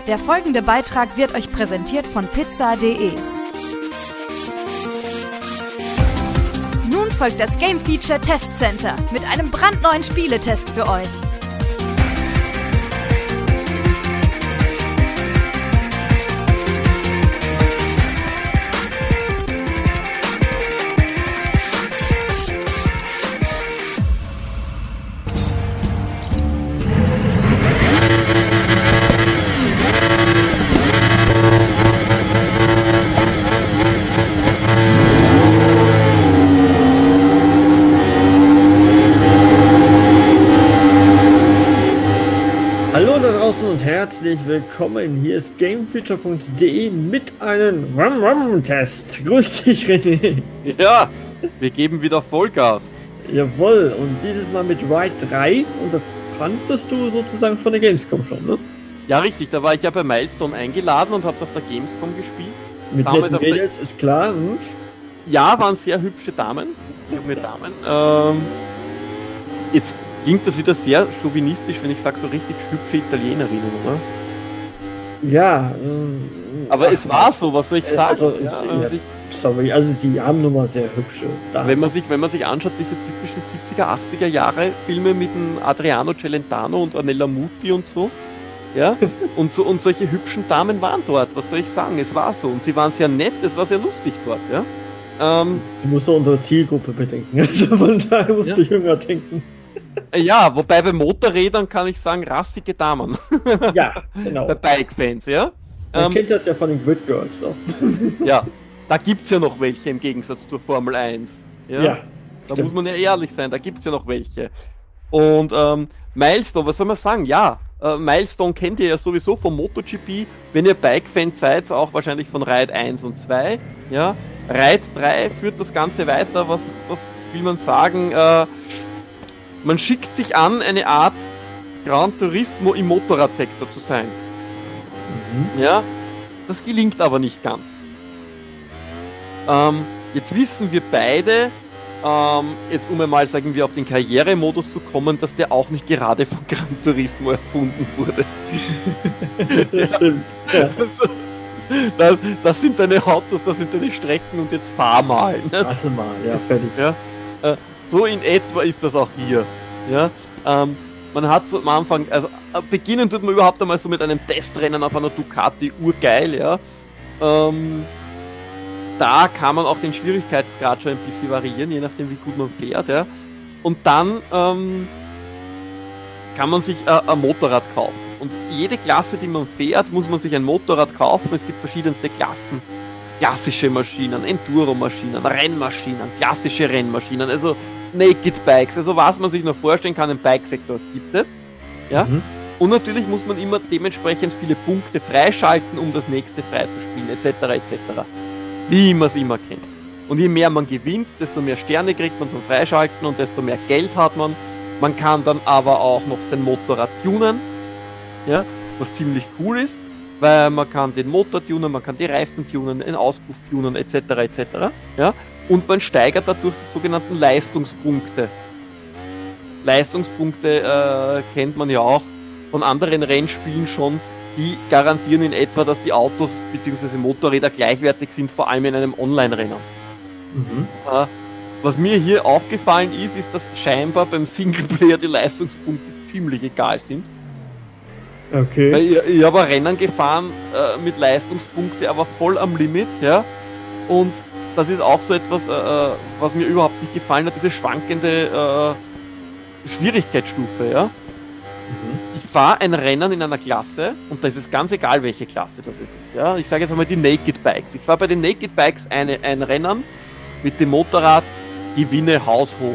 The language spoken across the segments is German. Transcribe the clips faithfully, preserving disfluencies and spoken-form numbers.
Der folgende Beitrag wird euch präsentiert von pizza punkt de. Nun folgt das Game Feature Test Center mit einem brandneuen Spieletest für euch. Und herzlich willkommen, hier ist gamefeature punkt de mit einem Rum-Rum-Test. Grüß dich, René. Ja, wir geben wieder Vollgas. Jawohl, und dieses Mal mit Ride drei, und das kanntest du sozusagen von der Gamescom schon, ne? Ja, richtig, da war ich ja bei Milestone eingeladen und hab's auf der Gamescom gespielt. Mit netten Mädels, der... ist klar. Hm? Ja, waren sehr hübsche Damen, junge Damen. Ähm, jetzt klingt das wieder sehr chauvinistisch, wenn ich sage, so richtig hübsche Italienerinnen, oder? Ja. Äh, Aber ach, es war so, was soll ich sagen? Also, ja, ja, sich, sorry, also die haben nun mal sehr hübsche Damen. Wenn man sich, wenn man sich anschaut, diese typischen siebziger, achtziger Jahre Filme mit dem Adriano Celentano und Ornella Muti und so, ja, und, so, und solche hübschen Damen waren dort, was soll ich sagen? Es war so. Und sie waren sehr nett, es war sehr lustig dort, ja. Ähm, du musst unsere Zielgruppe bedenken, also von daher musst ja. du jünger denken. Ja, wobei bei Motorrädern kann ich sagen, rassige Damen. Ja, genau. Bei Bike-Fans, ja. Man ähm, kennt das ja von den Grid Girls auch. Ja, da gibt's ja noch welche im Gegensatz zur Formel eins. Ja, ja da stimmt. Muss man ja ehrlich sein, da gibt's ja noch welche. Und ähm, Milestone, was soll man sagen? Ja, äh, Milestone kennt ihr ja sowieso vom MotoGP. Wenn ihr Bike-Fans seid, auch wahrscheinlich von Ride eins und zwei. Ja, Ride drei führt das Ganze weiter. Was, was will man sagen? Äh, Man schickt sich an, eine Art Gran Turismo im Motorradsektor zu sein. Mhm. Ja, das gelingt aber nicht ganz. Ähm, jetzt wissen wir beide, ähm, jetzt um einmal, sagen wir, auf den Karrieremodus zu kommen, dass der auch nicht gerade von Gran Turismo erfunden wurde. Das stimmt. Ja. Also, das, das sind deine Autos, das sind deine Strecken und jetzt fahr mal. Ne? Fass mal, ja, fertig. Ja, äh, So in etwa ist das auch hier. Ja, ähm, man hat so am Anfang, also äh, beginnen tut man überhaupt einmal so mit einem Testrennen auf einer Ducati, urgeil, ja. Ähm, da kann man auch den Schwierigkeitsgrad schon ein bisschen variieren, je nachdem wie gut man fährt, ja. Und dann ähm, kann man sich äh, ein Motorrad kaufen. Und jede Klasse, die man fährt, muss man sich ein Motorrad kaufen. Es gibt verschiedenste Klassen. Klassische Maschinen, Enduro-Maschinen, Rennmaschinen, klassische Rennmaschinen, also Naked Bikes, also was man sich noch vorstellen kann, im Bike-Sektor gibt es. Ja? Mhm. Und natürlich muss man immer dementsprechend viele Punkte freischalten, um das nächste freizuspielen, et cetera et cetera. Wie man es immer kennt. Und je mehr man gewinnt, desto mehr Sterne kriegt man zum Freischalten und desto mehr Geld hat man. Man kann dann aber auch noch sein Motorrad tunen, ja? Was ziemlich cool ist. Weil man kann den Motor tunen, man kann die Reifen tunen, den Auspuff tunen, et cetera et cetera. Ja? Und man steigert dadurch die sogenannten Leistungspunkte. Leistungspunkte äh, kennt man ja auch von anderen Rennspielen schon, die garantieren in etwa, dass die Autos bzw. Motorräder gleichwertig sind, vor allem in einem Online-Rennen. Mhm. Äh, was mir hier aufgefallen ist, ist, dass scheinbar beim Singleplayer die Leistungspunkte ziemlich egal sind. Okay. Weil ich, ich habe Rennen gefahren äh, mit Leistungspunkte, aber voll am Limit, ja. Und das ist auch so etwas, äh, was mir überhaupt nicht gefallen hat, diese schwankende äh, Schwierigkeitsstufe, ja. Mhm. Ich fahre ein Rennen in einer Klasse und da ist es ganz egal, welche Klasse das ist. Ja. Ich sage jetzt einmal die Naked Bikes. Ich fahre bei den Naked Bikes eine, ein Rennen mit dem Motorrad, gewinne haushoch.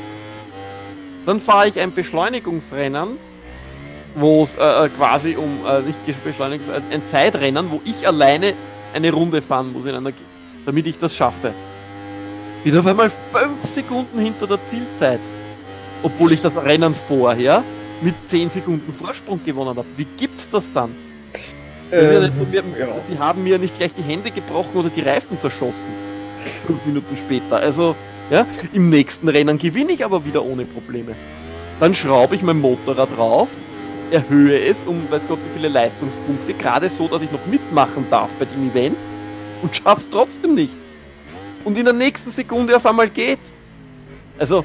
Dann fahre ich ein Beschleunigungsrennen, wo es äh, quasi um, äh, nicht beschleunigt, ein Zeitrennen, wo ich alleine eine Runde fahren muss, in einer, damit ich das schaffe. Bin auf einmal fünf Sekunden hinter der Zielzeit, obwohl ich das Rennen vorher mit zehn Sekunden Vorsprung gewonnen habe. Wie gibt's das dann? Ähm, ja nicht, mir, ja. Sie haben mir nicht gleich die Hände gebrochen oder die Reifen zerschossen. Fünf Minuten später. Also, ja, im nächsten Rennen gewinne ich aber wieder ohne Probleme. Dann schraube ich mein Motorrad rauf, erhöhe es um weiß Gott wie viele Leistungspunkte, gerade so, dass ich noch mitmachen darf bei dem Event und schaff's trotzdem nicht. Und in der nächsten Sekunde auf einmal geht's. Also,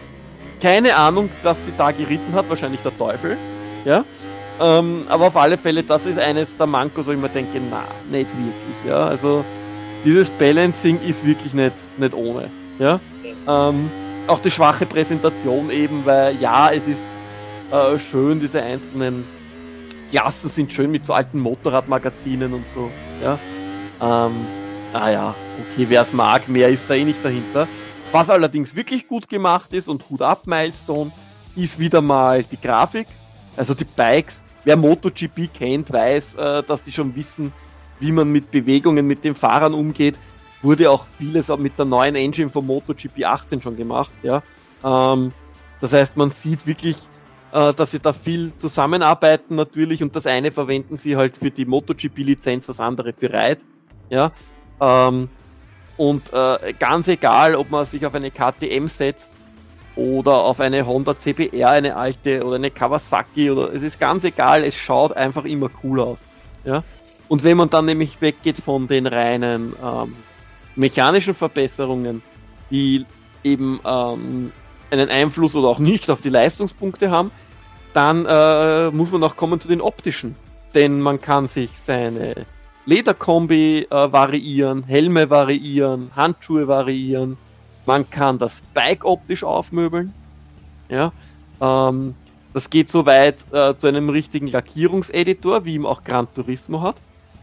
keine Ahnung, was sie da geritten hat, wahrscheinlich der Teufel, ja. Ähm, aber auf alle Fälle, das ist eines der Mankos, wo ich mir denke, na, nicht wirklich, ja. Also, dieses Balancing ist wirklich nicht, nicht ohne, ja. Ähm, auch die schwache Präsentation eben, weil ja, es ist äh, schön, diese einzelnen Klassen sind schön mit so alten Motorradmagazinen und so, ja. Ähm, ah ja, okay, wer es mag, mehr ist da eh nicht dahinter. Was allerdings wirklich gut gemacht ist und Hut ab Milestone, ist wieder mal die Grafik, also die Bikes. Wer MotoGP kennt, weiß, äh, dass die schon wissen, wie man mit Bewegungen mit den Fahrern umgeht. Wurde auch vieles auch mit der neuen Engine von MotoGP achtzehn schon gemacht, ja. Ähm, das heißt, man sieht wirklich, äh, dass sie da viel zusammenarbeiten natürlich und das eine verwenden sie halt für die MotoGP-Lizenz, das andere für Ride, ja. Ähm, und äh, ganz egal, ob man sich auf eine K T M setzt oder auf eine Honda C B R, eine alte, oder eine Kawasaki, oder es ist ganz egal, es schaut einfach immer cool aus, ja. Und wenn man dann nämlich weggeht von den reinen ähm, mechanischen Verbesserungen, die eben ähm, einen Einfluss oder auch nicht auf die Leistungspunkte haben, dann äh, muss man auch kommen zu den optischen. Denn man kann sich seine Lederkombi äh, variieren, Helme variieren, Handschuhe variieren, man kann das Bike optisch aufmöbeln, ja, ähm, das geht so weit äh, zu einem richtigen Lackierungseditor, wie ihm auch Gran Turismo hat,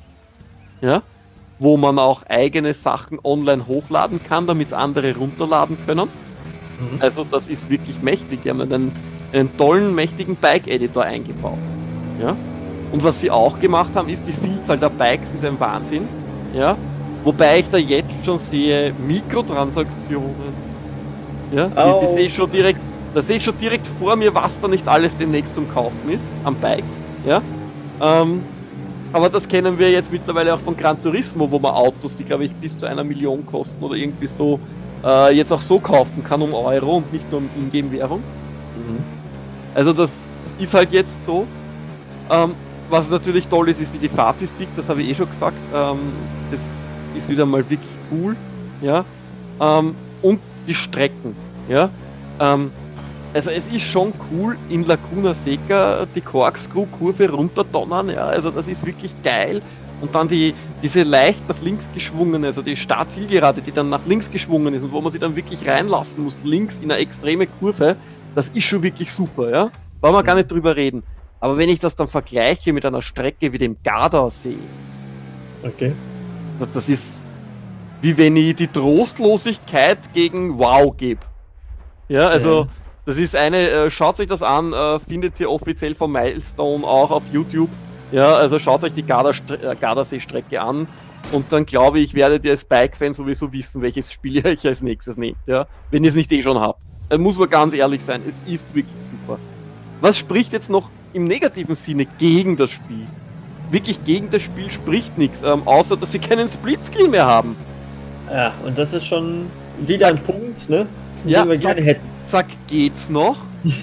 ja, wo man auch eigene Sachen online hochladen kann, damit es andere runterladen können. Mhm. Also das ist wirklich mächtig, die haben einen, einen tollen, mächtigen Bike-Editor eingebaut, ja. Und was sie auch gemacht haben, ist die Vielzahl der Bikes ist ein Wahnsinn, ja. Wobei ich da jetzt schon sehe Mikrotransaktionen, ja. Oh. Die, die sehe ich schon direkt, da sehe ich schon direkt vor mir, was da nicht alles demnächst zum Kaufen ist an Bikes, ja. Ähm, aber das kennen wir jetzt mittlerweile auch von Gran Turismo, wo man Autos, die glaube ich bis zu einer Million kosten oder irgendwie so, äh, jetzt auch so kaufen kann um Euro und nicht nur um Ingame-Währung. Mhm. Also das ist halt jetzt so. Ähm, Was natürlich toll ist, ist wie die Fahrphysik, das habe ich eh schon gesagt, ähm, das ist wieder mal wirklich cool, ja, ähm, und die Strecken, ja, ähm, also es ist schon cool, in Laguna Seca die Corkscrew-Kurve runterdonnern, ja, also das ist wirklich geil, und dann die, diese leicht nach links geschwungene, also die Start-Zielgerade, die dann nach links geschwungen ist und wo man sie dann wirklich reinlassen muss, links in eine extreme Kurve, das ist schon wirklich super, ja, wollen wir gar nicht drüber reden. Aber wenn ich das dann vergleiche mit einer Strecke wie dem Gardasee, okay. das, das ist wie wenn ich die Trostlosigkeit gegen Wow gebe. Ja, also ja. Das ist eine, äh, schaut euch das an, äh, findet ihr offiziell von Milestone auch auf YouTube. Ja, also schaut euch die äh, Gardasee-Strecke an und dann glaube ich, werdet ihr als Bike-Fan sowieso wissen, welches Spiel ihr euch als nächstes nehmt, ja, wenn ihr es nicht eh schon habt. Da muss man ganz ehrlich sein, es ist wirklich super. Was spricht jetzt noch im negativen Sinne gegen das Spiel? Wirklich gegen das Spiel spricht nichts, ähm, außer dass sie keinen Splitscreen mehr haben. Ja, und das ist schon wieder ein Punkt, ne? Den ja, wir gerne hätten. Zack, geht's noch?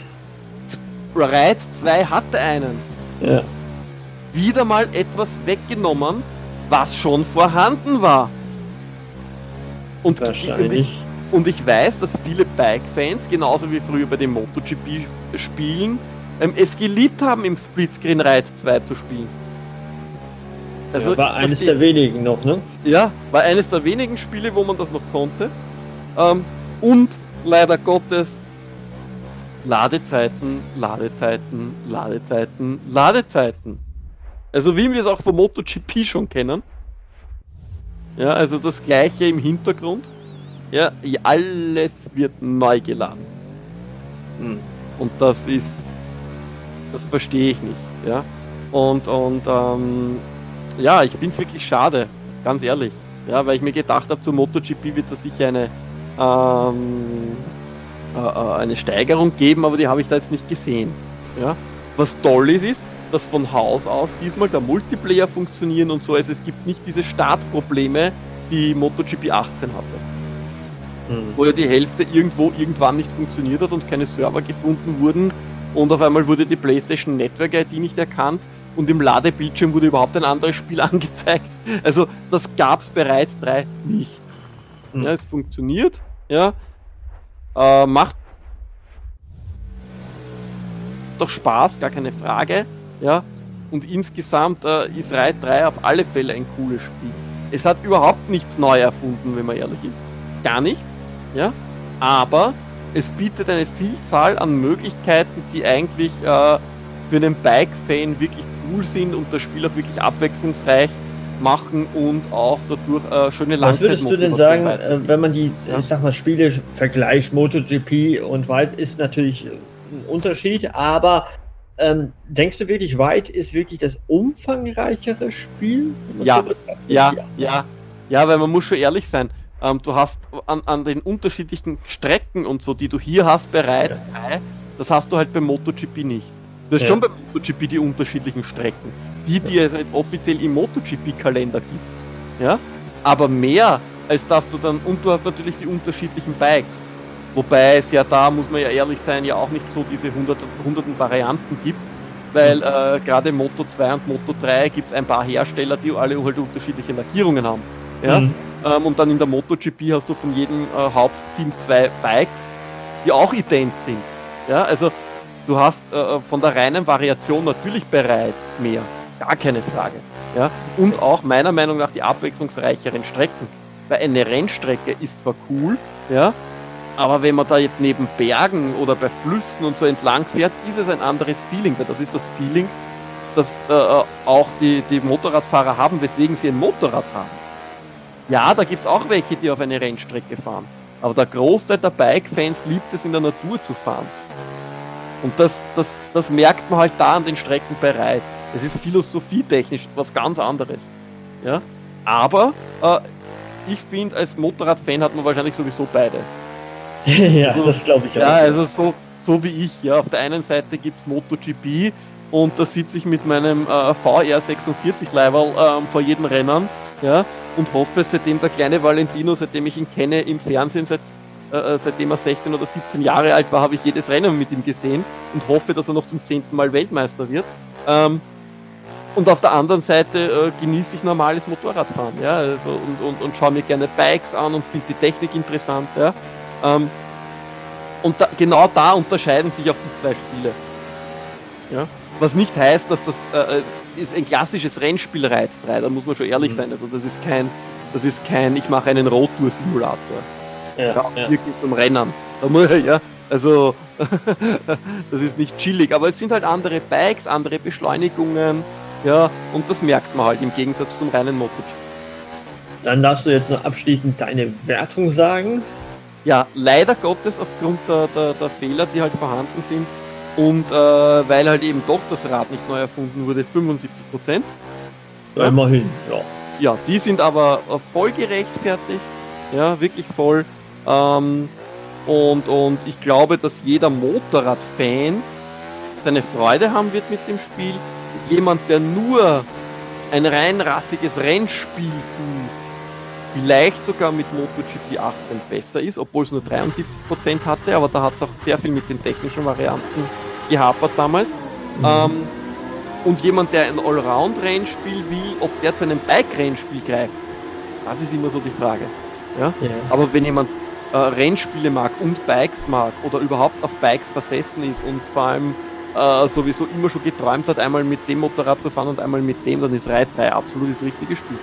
Reiz zwei hatte einen. Ja. Wieder mal etwas weggenommen, was schon vorhanden war. Und wahrscheinlich. Ich, und ich weiß, dass viele Bike-Fans, genauso wie früher bei den MotoGP-Spielen, ähm, es geliebt haben, im Splitscreen Ride zwei zu spielen. Also, ja, war eines der wenigen noch, ne? Ja, war eines der wenigen Spiele, wo man das noch konnte. Ähm, und leider Gottes Ladezeiten, Ladezeiten, Ladezeiten, Ladezeiten. Also wie wir es auch vom MotoGP schon kennen. Ja, also das gleiche im Hintergrund. Ja, alles wird neu geladen. Hm. Und das ist, das verstehe ich nicht, ja. Und, und, ähm, ja, ich finde es wirklich schade, ganz ehrlich. Ja, weil ich mir gedacht habe, zum MotoGP wird es sicher eine, ähm, äh, eine Steigerung geben, aber die habe ich da jetzt nicht gesehen. Ja. Was toll ist, ist, dass von Haus aus diesmal der Multiplayer funktionieren und so, also es gibt nicht diese Startprobleme, die MotoGP achtzehn hatte. Hm. Wo ja die Hälfte irgendwo irgendwann nicht funktioniert hat und keine Server gefunden wurden, und auf einmal wurde die PlayStation Network I D nicht erkannt und im Ladebildschirm wurde überhaupt ein anderes Spiel angezeigt. Also das gab es bereits drei nicht. Mhm. Ja, es funktioniert, ja, äh, macht doch Spaß, gar keine Frage, ja, und insgesamt äh, ist Ride drei auf alle Fälle ein cooles Spiel. Es hat überhaupt nichts neu erfunden, wenn man ehrlich ist. Gar nichts, ja, aber es bietet eine Vielzahl an Möglichkeiten, die eigentlich äh, für einen Bike-Fan wirklich cool sind und das Spiel auch wirklich abwechslungsreich machen und auch dadurch äh, schöne Langzeitmotivation. Was würdest du denn sagen, äh, wenn man die, ja? ich sag mal, Spiele vergleicht, MotoGP und Ride ist natürlich ein Unterschied, aber ähm, denkst du wirklich, Ride ist wirklich das umfangreichere Spiel? Ja, ja, ja, ja, weil man muss schon ehrlich sein. Ähm, du hast an, an den unterschiedlichen Strecken und so, die du hier hast bereits, ja. Das hast du halt beim MotoGP nicht. Du hast ja. schon beim MotoGP die unterschiedlichen Strecken, die die es halt offiziell im MotoGP-Kalender gibt. Ja? Aber mehr als dass du dann, und du hast natürlich die unterschiedlichen Bikes. Wobei es ja da, muss man ja ehrlich sein, ja auch nicht so diese hundert, hunderten Varianten gibt, weil mhm. äh, gerade Moto zwei und Moto drei gibt es ein paar Hersteller, die alle halt unterschiedliche Lackierungen haben. Ja? Mhm. Ähm, und dann in der MotoGP hast du von jedem äh, Hauptteam zwei Bikes, die auch ident sind. Ja? Also du hast äh, von der reinen Variation natürlich bereit mehr, gar keine Frage. Ja? Und auch meiner Meinung nach die abwechslungsreicheren Strecken. Weil eine Rennstrecke ist zwar cool, ja, aber wenn man da jetzt neben Bergen oder bei Flüssen und so entlang fährt, ist es ein anderes Feeling, weil das ist das Feeling, das äh, auch die, die Motorradfahrer haben, weswegen sie ein Motorrad haben. Ja, da gibt es auch welche, die auf eine Rennstrecke fahren, aber der Großteil der Bike-Fans liebt es, in der Natur zu fahren. Und das, das, das merkt man halt da an den Strecken bei Ride. Es ist philosophietechnisch was ganz anderes. Ja? Aber äh, ich finde, als Motorradfan hat man wahrscheinlich sowieso beide. Ja, also, das glaube ich auch. Ja, also so, so wie ich. Ja. Auf der einen Seite gibt es MotoGP und da sitze ich mit meinem äh, V R sechsundvierzig Leiberl äh, vor jedem Rennen, ja, und hoffe, seitdem der kleine Valentino, seitdem ich ihn kenne im Fernsehen, seit, äh, seitdem er sechzehn oder siebzehn Jahre alt war, habe ich jedes Rennen mit ihm gesehen und hoffe, dass er noch zum zehnten Mal Weltmeister wird. Ähm, und auf der anderen Seite äh, genieße ich normales Motorradfahren, ja, also, und, und, und schaue mir gerne Bikes an und finde die Technik interessant, ja. Ähm, und da, genau da unterscheiden sich auch die zwei Spiele. Ja? Was nicht heißt, dass das äh, ist ein klassisches Rennspiel Ride drei, da muss man schon ehrlich mhm. sein. Also das ist kein, das ist kein, ich mache einen Roadtour-Simulator. Ja, ja, ja. Wirklich zum Rennen. Da muss, ja, also das ist nicht chillig, aber es sind halt andere Bikes, andere Beschleunigungen, ja, und das merkt man halt im Gegensatz zum reinen MotoGP. Dann darfst du jetzt noch abschließend deine Wertung sagen. Ja, leider Gottes aufgrund der, der, der Fehler, die halt vorhanden sind und äh, weil halt eben doch das Rad nicht neu erfunden wurde, fünfundsiebzig Prozent. Ja, immerhin, ja. Ja, die sind aber voll gerechtfertigt, ja, wirklich voll. Ähm, und, und ich glaube, dass jeder Motorrad-Fan seine Freude haben wird mit dem Spiel. Jemand, der nur ein rein rassiges Rennspiel sucht, vielleicht sogar mit MotoGP achtzehn besser ist, obwohl es nur dreiundsiebzig Prozent hatte, aber da hat es auch sehr viel mit den technischen Varianten gehapert damals. Mhm. Ähm, und jemand, der ein Allround-Rennspiel will, ob der zu einem Bike-Rennspiel greift, das ist immer so die Frage. Ja? Ja. Aber wenn jemand äh, Rennspiele mag und Bikes mag oder überhaupt auf Bikes versessen ist und vor allem äh, sowieso immer schon geträumt hat, einmal mit dem Motorrad zu fahren und einmal mit dem, dann ist Ride drei absolut das richtige Spiel.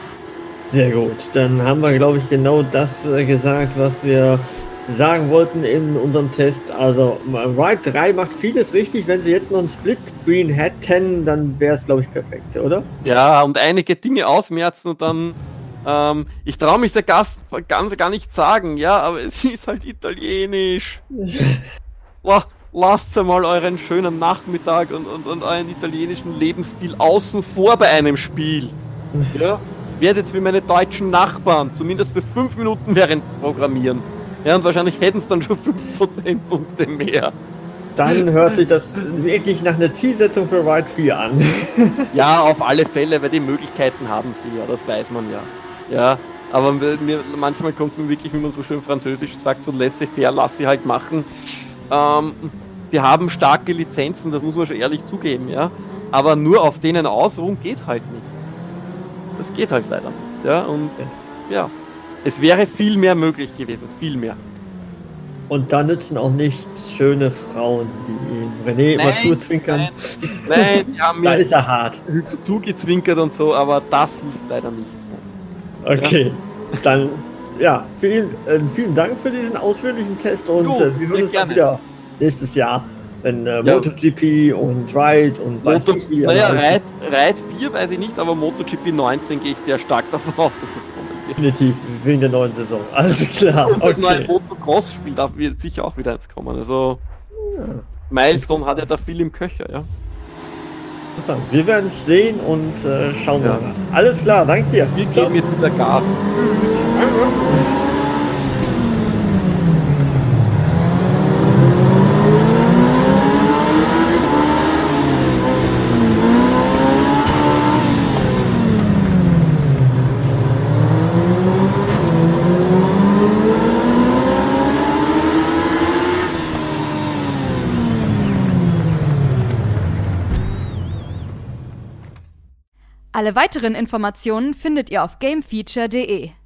Sehr gut, dann haben wir, glaube ich, genau das äh, gesagt, was wir sagen wollten in unserem Test. Also Ride drei macht vieles richtig. Wenn sie jetzt noch einen Splitscreen hätten, dann wäre es, glaube ich, perfekt, oder? Ja, und einige Dinge ausmerzen und dann ähm, ich traue mich der Gast ganz gar nicht sagen, ja, aber es ist halt italienisch. Boah, lasst einmal euren schönen Nachmittag und, und, und euren italienischen Lebensstil außen vor bei einem Spiel. Ja? Werdet wie meine deutschen Nachbarn, zumindest für fünf Minuten während Programmieren. Ja, und wahrscheinlich hätten es dann schon fünf Prozentpunkte mehr. Dann hört sich das wirklich nach einer Zielsetzung für Ride vier an. Ja, auf alle Fälle, weil die Möglichkeiten haben sie ja, das weiß man ja. Ja, aber mir, manchmal kommt man wirklich, wie man so schön französisch sagt, so laissez-faire, lass sie halt machen. Ähm, die haben starke Lizenzen, das muss man schon ehrlich zugeben, ja. Aber nur auf denen ausruhen geht halt nicht. Das geht halt leider nicht, ja. Und ja, es wäre viel mehr möglich gewesen, viel mehr. Und da nützen auch nicht schöne Frauen, die René Nein, immer zuzwinkern. Nein, nein, die haben Da mir ist er hart. zugezwinkert und so, aber das hilft leider nicht. Okay, ja. Dann ja, vielen, äh, vielen Dank für diesen ausführlichen Test und Jo, äh, wir hören uns dann gerne. wieder nächstes Jahr, wenn äh, Ja. MotoGP und Ride und weiß Moto, nicht wie. naja, alles Ride, Ride vier weiß ich nicht, aber MotoGP neunzehn gehe ich sehr stark davon aus, dass das kommen wird. definitiv wegen der neuen Saison. Alles klar. Und das neue Okay. Motocross-Spiel, da wird sicher auch wieder eins kommen. Also Ja, Milestone hat ja da viel im Köcher, ja. interessant. Wir werden es sehen und äh, schauen wir Ja. mal. Alles klar, danke dir. Wir geben jetzt wieder Gas. Alle weiteren Informationen findet ihr auf gamefeature punkt de.